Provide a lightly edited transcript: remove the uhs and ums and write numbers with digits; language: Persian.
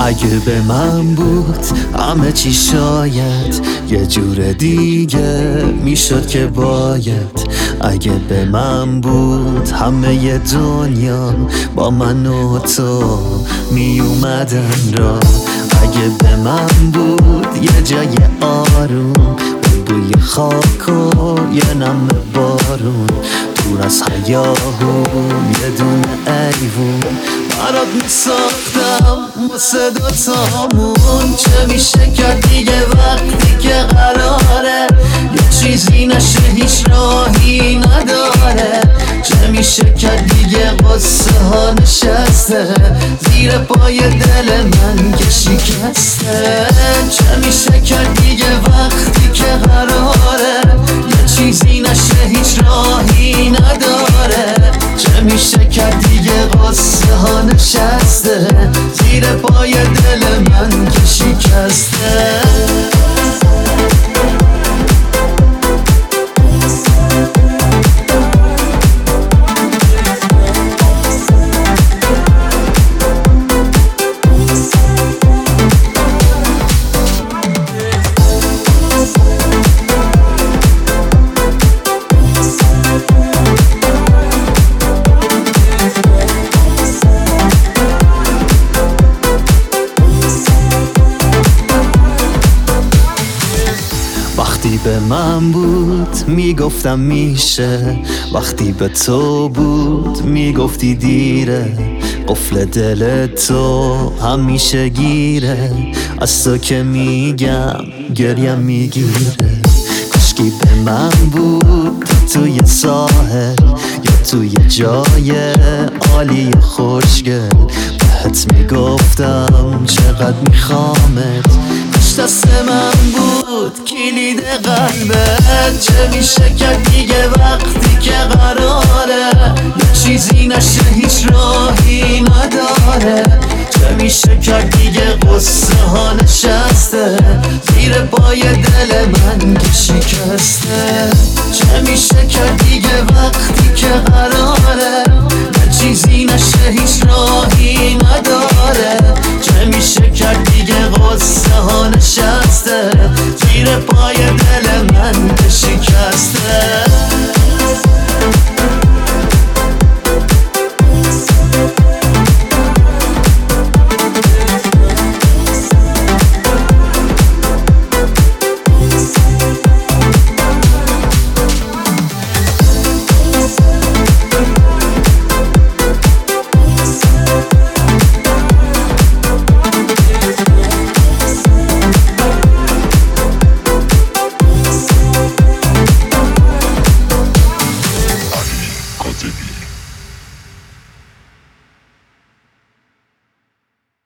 اگه به من بود همه چی شاید یه جور دیگه میشد که باید. اگه به من بود همه دنیا با من و تو می اومدن را. اگه به من بود یه جای آروم با بوی خاک و یه نم بارون، دور از حیاهون یه دونه ایوون برات میساختم واسه دوتامون. چه میشه کرد دیگه وقتی که قراره یه چیزی نشه هیچ راهی نداره. چه میشه کرد دیگه قصه ها نشسته زیر پای دل من که شکسته. چه میشه کرد دیگه وقتی که قراره یه چیزی نشه هیچ راهی نداره. چه میشه کرد دیگه قصه ها نشسته زیر پای دل من که شکسته. وقتی به من بود میگفتم میشه، وقتی به تو بود میگفتی دیره. قفل دل تو همیشه گیره، از تو که میگم گریم میگیره. کاشکی به من بود توی ساحل یا توی جای عالی خوشگل، بهت میگفتم چقدر میخوامت. کاش دست من بود کلید قلبت. چه میشه کرد دیگه وقتی که قراره یه چیزی نشه هیچ راهی نداره. چه میشه کرد دیگه قصه ها نشسته زیر پای دل من که شکسته. چه میشه کرد دیگه وقتی که قراره یه چیزی نشه هیچ راهی نداره. چه میشه کرد دیگه قصه ها نشسته زیر پای دل من که شکسته.